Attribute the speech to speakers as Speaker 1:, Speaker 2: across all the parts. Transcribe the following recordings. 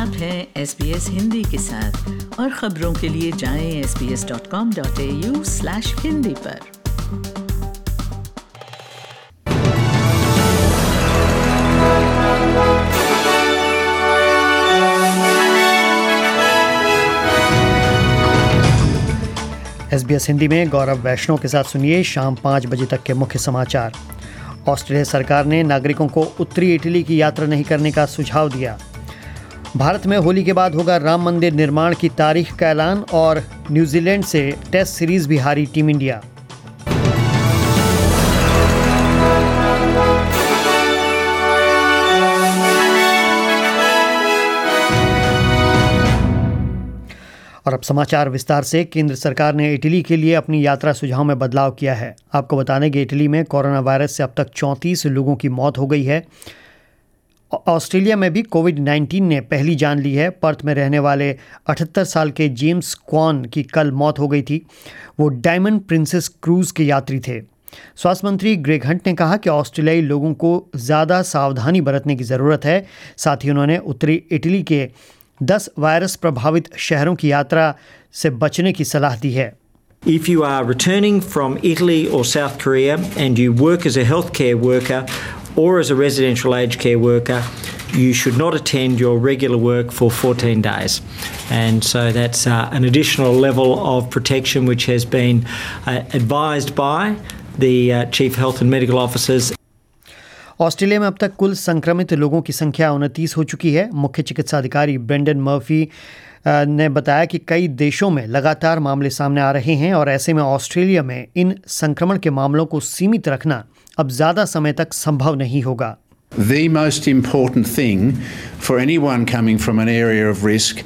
Speaker 1: आप हैं SBS हिंदी के साथ और खबरों के लिए जाएं sbs.com.au/hindi पर।
Speaker 2: SBS हिंदी में गौरव वैष्णव के साथ सुनिए शाम 5 बजे तक के मुख्य समाचार। ऑस्ट्रेलिया सरकार ने नागरिकों को उत्तरी इटली की यात्रा नहीं करने का सुझाव दिया। भारत में होली के बाद होगा राम मंदिर निर्माण की तारीख का ऐलान और न्यूजीलैंड से टेस्ट सीरीज भी हारी टीम इंडिया। और अब समाचार विस्तार से। केंद्र सरकार ने इटली के लिए अपनी यात्रा सुझाव में बदलाव किया है। आपको बता दें कि इटली में कोरोना वायरस से अब तक 34 लोगों की मौत हो गई है। ऑस्ट्रेलिया में भी कोविड-19 ने पहली जान ली है। पर्थ में रहने वाले 78 साल के जेम्स क्वान की कल मौत हो गई थी। वो डायमंड प्रिंसेस क्रूज के यात्री थे। स्वास्थ्य मंत्री ग्रेग हंट ने कहा कि ऑस्ट्रेलियाई लोगों को ज़्यादा सावधानी बरतने की ज़रूरत है। साथ ही उन्होंने उत्तरी इटली के 10 वायरस प्रभावित शहरों की यात्रा से बचने की सलाह दी है।
Speaker 3: If you are returning from Italy or South Korea and you work as a healthcare worker or as a residential aged care worker, you should not attend your regular work for 14 days. And so that's an additional level of protection which has been advised by the Chief Health and Medical Officers.
Speaker 2: Australia में अब तक कुल संक्रमित लोगों की संख्या 29 हो चुकी है। मुख्य चिकित्सा अधिकारी ब्रेंडन मर्फी ने बताया कि कई देशों में लगातार मामले सामने आ रहे हैं और ऐसे में ऑस्ट्रेलिया में इन संक्रमण के मामलों को सीमित रखना अब ज़्यादा समय तक संभव नहीं होगा।
Speaker 4: The most important thing for anyone coming from an area of risk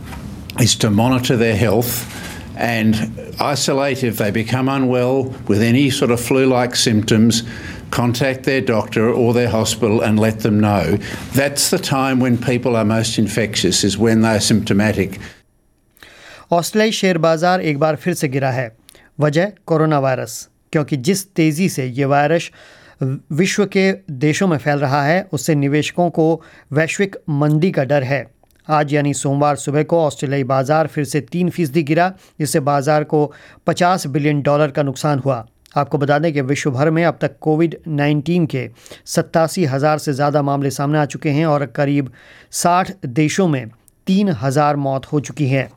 Speaker 4: is to monitor their health and isolate if they become unwell with any sort of flu-like symptoms. Contact their doctor or their hospital and let them know. That's the time when people are most infectious, is when they're symptomatic.
Speaker 2: ऑस्ट्रेलियाई share बाजार एक बार फिर से गिरा है। वजह corona virus, क्योंकि जिस तेज़ी से ये वायरस विश्व के देशों में फैल रहा है उससे निवेशकों को वैश्विक मंदी का डर है। आज यानी सोमवार सुबह को ऑस्ट्रेलियाई बाजार फिर से 3% गिरा, जिससे बाजार को $50 बिलियन का नुकसान हुआ। आपको बता दें कि विश्व भर में अब तक कोविड-19 के 87,000 से ज़्यादा मामले सामने आ चुके हैं और करीब 60 देशों में 3,000 मौत हो चुकी हैं।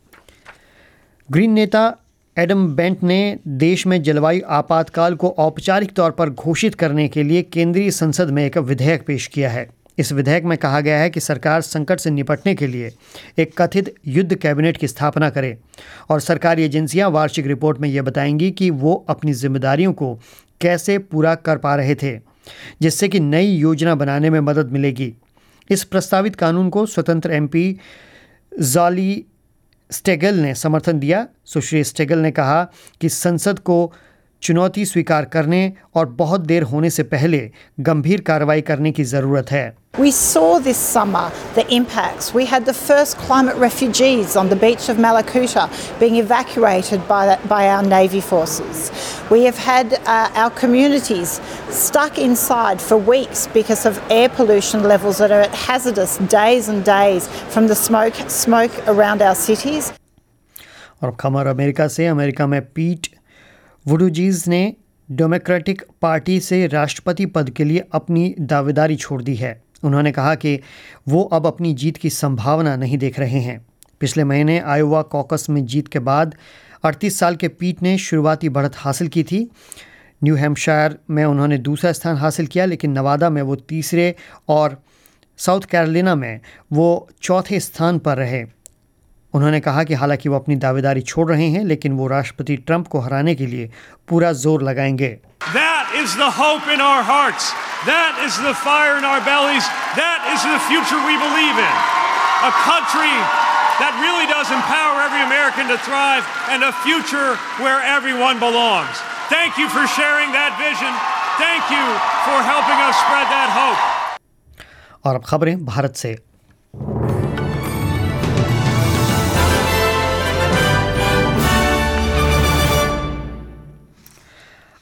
Speaker 2: ग्रीन नेता एडम बेंट ने देश में जलवायु आपातकाल को औपचारिक तौर पर घोषित करने के लिए केंद्रीय संसद में एक विधेयक पेश किया है। इस विधेयक में कहा गया है कि सरकार संकट से निपटने के लिए एक कथित युद्ध कैबिनेट की स्थापना करे और सरकारी एजेंसियां वार्षिक रिपोर्ट में ये बताएंगी कि वो अपनी जिम्मेदारियों को कैसे पूरा कर पा रहे थे, जिससे कि नई योजना बनाने में मदद मिलेगी। इस प्रस्तावित कानून को स्वतंत्र एमपी ज़ॉली स्टेगल ने समर्थन दिया। सुश्री स्टेगल ने कहा कि संसद को चुनौती स्वीकार करने और बहुत देर होने से पहले गंभीर कार्रवाई करने की ज़रूरत है।
Speaker 5: We saw this summer the impacts. We had the first climate refugees on the beach of Malakuta being evacuated by our Navy forces. We have had our communities stuck inside for weeks because of air pollution levels that are at hazardous days and days from the smoke around our cities.
Speaker 2: और खबर America से। America में पीट वुडुजीज ने democratic party से राष्ट्रपति पद के लिए अपनी दावेदारी छोड़ दी है। उन्होंने कहा कि वो अब अपनी जीत की संभावना नहीं देख रहे हैं। पिछले महीने आयोवा कॉकस में जीत के बाद 38 साल के पीट ने शुरुआती बढ़त हासिल की थी। न्यू हैम्पशायर में उन्होंने दूसरा स्थान हासिल किया, लेकिन नवादा में वो तीसरे और साउथ कैरोलिना में वो चौथे स्थान पर रहे। उन्होंने कहा कि हालांकि वो अपनी दावेदारी छोड़ रहे हैं, लेकिन वो राष्ट्रपति ट्रंप को हराने के लिए पूरा जोर लगाएंगे।
Speaker 6: That is the hope in our hearts. That is the fire in our bellies. That is the future we believe in. A country that really does empower every American to thrive and a future where everyone belongs. Thank you for sharing that vision. Thank you for helping us spread that hope.
Speaker 2: और अब खबरें भारत से।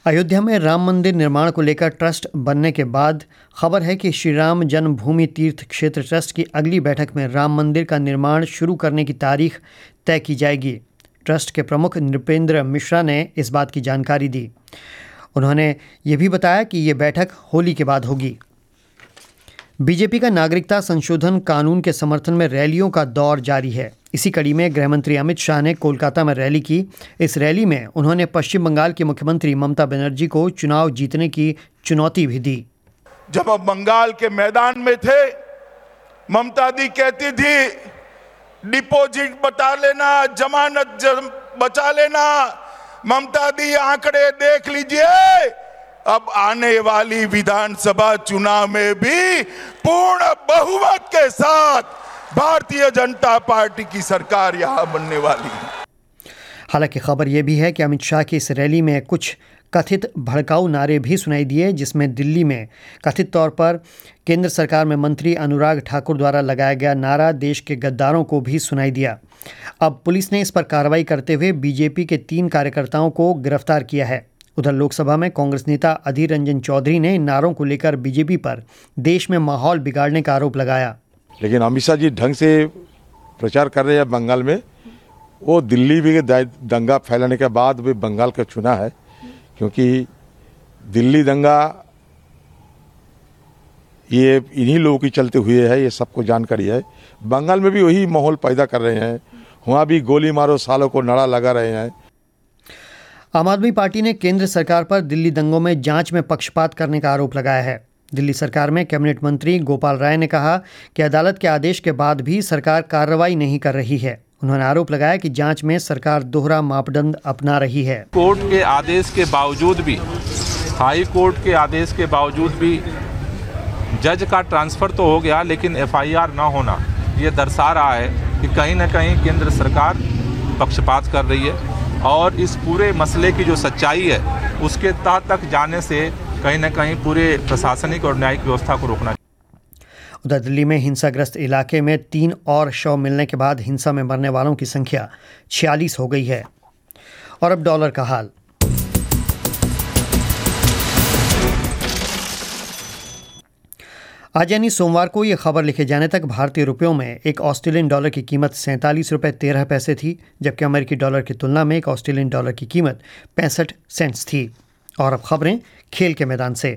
Speaker 2: अयोध्या में राम मंदिर निर्माण को लेकर trust बनने के बाद खबर है कि श्री राम जन्मभूमि तीर्थ क्षेत्र ट्रस्ट की अगली बैठक में राम मंदिर का निर्माण शुरू करने की तारीख तय की जाएगी। ट्रस्ट के प्रमुख नृपेंद्र मिश्रा ने इस बात की जानकारी दी। उन्होंने ये भी बताया कि ये बैठक होली के बाद होगी। बीजेपी का नागरिकता संशोधन कानून के समर्थन में रैलियों का दौर जारी है। इसी कड़ी में गृहमंत्री अमित शाह ने कोलकाता में रैली की। इस रैली में उन्होंने पश्चिम बंगाल की मुख्यमंत्री ममता बनर्जी को चुनाव जीतने की चुनौती भी दी।
Speaker 7: जब हम बंगाल के मैदान में थे, ममता दी कहती थी डिपॉजिट बचा लेना, जमानत बचा लेना। ममता दी आंकड़े देख लीजिए, अब आने वाली विधानसभा चुनाव में भी पूर्ण बहुमत के साथ भारतीय जनता पार्टी की सरकार यहां बनने वाली है।
Speaker 2: हालांकि खबर यह भी है कि अमित शाह की इस रैली में कुछ कथित भड़काऊ नारे भी सुनाई दिए, जिसमें दिल्ली में कथित तौर पर केंद्र सरकार में मंत्री अनुराग ठाकुर द्वारा लगाया गया नारा देश के गद्दारों को भी सुनाई दिया। अब पुलिस ने इस पर कार्रवाई करते हुए बीजेपी के 3 कार्यकर्ताओं को गिरफ्तार किया है। उधर लोकसभा में कांग्रेस नेता अधीर रंजन चौधरी ने इन नारों को लेकर बीजेपी पर देश में माहौल बिगाड़ने का आरोप लगाया।
Speaker 8: लेकिन अमित शाह जी ढंग से प्रचार कर रहे हैं बंगाल में। वो दिल्ली भी दंगा फैलाने के बाद भी बंगाल का चुना है, क्योंकि दिल्ली दंगा ये इन्हीं लोगों की चलते हुए है, ये सबको जानकारी है। बंगाल में भी वही माहौल पैदा कर रहे हैं, वहाँ भी गोली मारो सालों को नारा लगा रहे हैं।
Speaker 2: आम आदमी पार्टी ने केंद्र सरकार पर दिल्ली दंगों में जांच में पक्षपात करने का आरोप लगाया है। दिल्ली सरकार में कैबिनेट मंत्री गोपाल राय ने कहा कि अदालत के आदेश के बाद भी सरकार कार्रवाई नहीं कर रही है। उन्होंने आरोप लगाया कि जांच में सरकार दोहरा मापदंड अपना रही है।
Speaker 9: कोर्ट के आदेश के बावजूद भी, हाई कोर्ट के आदेश के बावजूद भी जज का ट्रांसफ़र तो हो गया, लेकिन एफआईआर ना होना ये दर्शा रहा है कि कहीं ना कहीं केंद्र सरकार पक्षपात कर रही है और इस पूरे मसले की जो सच्चाई है उसके तह तक जाने से कहीं ना कहीं पूरे प्रशासनिक और न्यायिक व्यवस्था को रोकना।
Speaker 2: उधर दिल्ली में हिंसाग्रस्त इलाके में 3 और शव मिलने के बाद हिंसा में मरने वालों की संख्या 46 हो गई है। और अब डॉलर का हाल। आज यानी सोमवार को ये खबर लिखे जाने तक भारतीय रुपयों में एक ऑस्ट्रेलियन डॉलर की कीमत 47 रुपये 13 पैसे थी, जबकि अमेरिकी डॉलर की तुलना में एक ऑस्ट्रेलियन डॉलर की कीमत 65 सेंट्स थी। और अब खबरें खेल के मैदान से।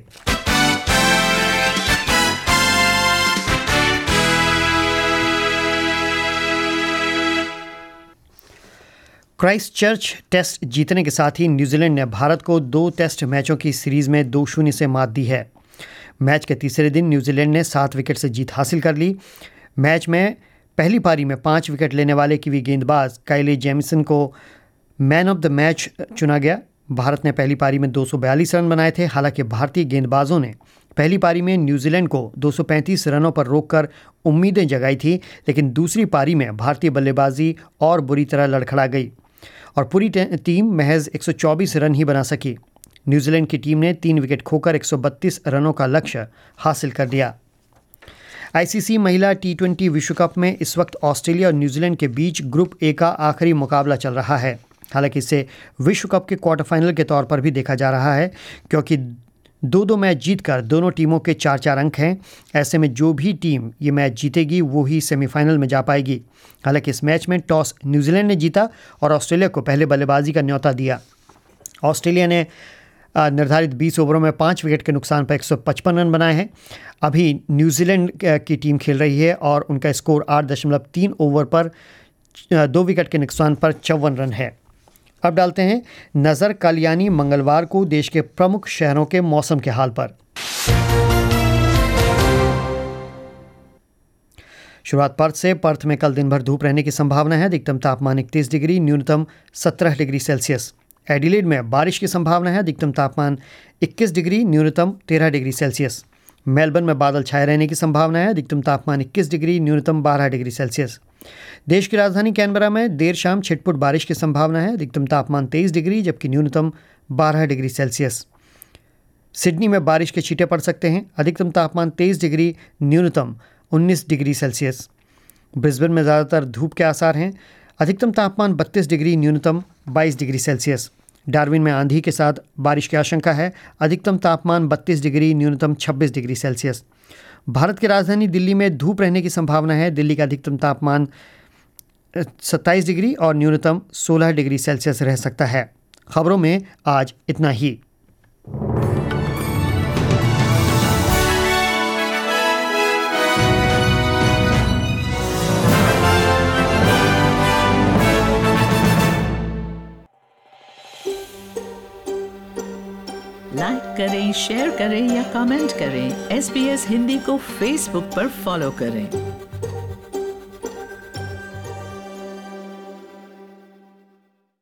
Speaker 2: क्राइस्टचर्च टेस्ट जीतने के साथ ही न्यूजीलैंड ने भारत को 2 टेस्ट मैचों की सीरीज में 2-0 से मात दी है। मैच के तीसरे दिन न्यूजीलैंड ने 7 विकेट से जीत हासिल कर ली। मैच में पहली पारी में 5 विकेट लेने वाले कीवी गेंदबाज काइले जेमिसन को मैन ऑफ द मैच चुना गया। भारत ने पहली पारी में 242 रन बनाए थे। हालांकि भारतीय गेंदबाजों ने पहली पारी में न्यूजीलैंड को 235 रनों पर रोककर उम्मीदें जगाई थी, लेकिन दूसरी पारी में भारतीय बल्लेबाजी और बुरी तरह लड़खड़ा गई और पूरी टीम महज 124 रन ही बना सकी। न्यूजीलैंड की टीम ने 3 विकेट खोकर 132 रनों का लक्ष्य हासिल कर दिया। आईसीसी महिला T20 विश्व कप में इस वक्त ऑस्ट्रेलिया और न्यूजीलैंड के बीच ग्रुप ए का आखिरी मुकाबला चल रहा है। हालांकि इसे विश्व कप के क्वार्टर फाइनल के तौर पर भी देखा जा रहा है, क्योंकि 2-2 मैच जीतकर दोनों टीमों के 4-4 अंक हैं। ऐसे में जो भी टीम ये मैच जीतेगी वो ही सेमीफाइनल में जा पाएगी। हालांकि इस मैच में टॉस न्यूजीलैंड ने जीता और ऑस्ट्रेलिया को पहले बल्लेबाजी का न्योता दिया। ऑस्ट्रेलिया ने निर्धारित 20 ओवरों में 5 विकेट के नुकसान पर 155 रन बनाए हैं। अभी न्यूजीलैंड की टीम खेल रही है और उनका स्कोर 8.3 ओवर पर 2 विकेट के नुकसान पर 54 रन है। अब डालते हैं नज़र कल यानी मंगलवार को देश के प्रमुख शहरों के मौसम के हाल पर। शुरुआत पर्थ से। पर्थ में कल दिन भर धूप रहने की संभावना है। अधिकतम तापमान 31 डिग्री, न्यूनतम 17 डिग्री सेल्सियस। एडिलेड में बारिश की संभावना है। अधिकतम तापमान 21 डिग्री, न्यूनतम 13 डिग्री सेल्सियस। मेलबर्न में बादल छाए रहने की संभावना है। अधिकतम तापमान 21 डिग्री, न्यूनतम 12 डिग्री सेल्सियस। देश की राजधानी कैनबरा में देर शाम छिटपुट बारिश की संभावना है। अधिकतम तापमान 23 डिग्री जबकि न्यूनतम 12 डिग्री सेल्सियस। सिडनी में बारिश के छींटे पड़ सकते हैं। अधिकतम तापमान 23 डिग्री, न्यूनतम 19 डिग्री सेल्सियस। ब्रिस्बेन में ज़्यादातर धूप के आसार हैं। अधिकतम तापमान 32 डिग्री, न्यूनतम 22 डिग्री सेल्सियस। डार्विन में आंधी के साथ बारिश की आशंका है। अधिकतम तापमान 32 डिग्री, न्यूनतम 26 डिग्री सेल्सियस। भारत की राजधानी दिल्ली में धूप रहने की संभावना है। दिल्ली का अधिकतम तापमान 27 डिग्री और न्यूनतम 16 डिग्री सेल्सियस रह सकता है। खबरों में आज इतना ही।
Speaker 1: लाइक करें, शेयर करें या कमेंट करें। SBS हिंदी को फेसबुक पर फॉलो करें।